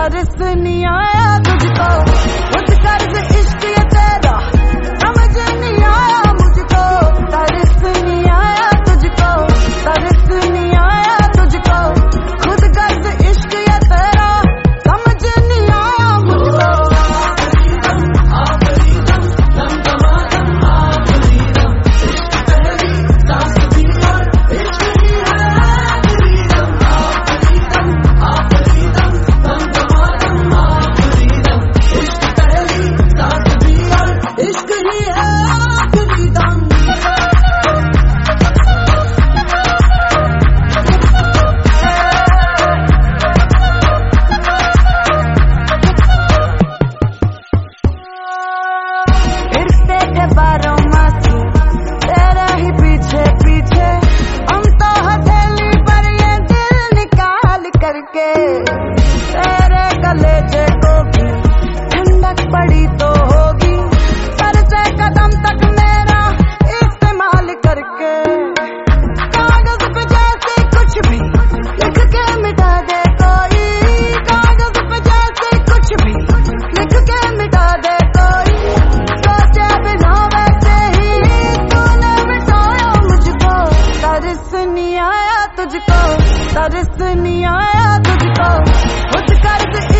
तरस नहीं आया तुझको, खुद कर्ज इश्क ये तेरा समझ नहीं आया मुझको, तरस नहीं आया तुझको, तरस नहीं आया तुझको, खुद कर्ज इश्क ये तेरा समझ नहीं आया मुझको। बारों मासी तेरे ही पीछे पीछे, हम तो हथेली पर ये दिल निकाल करके, तेरे कलेजे को भी ठंडक पड़ी तो होगी, सर से कदम तक मेरा इस्तेमाल करके, कागज पे जैसे कुछ भी लिख के मिटा दे कोई, कागज पे जैसे कुछ भी लिख के मिटा दे कोई, सोचे बिना वैसे ही तूने मिटाया मुझको, तरस नहीं आया तुझको, तरस नहीं आया तुझको, खुद कर्ज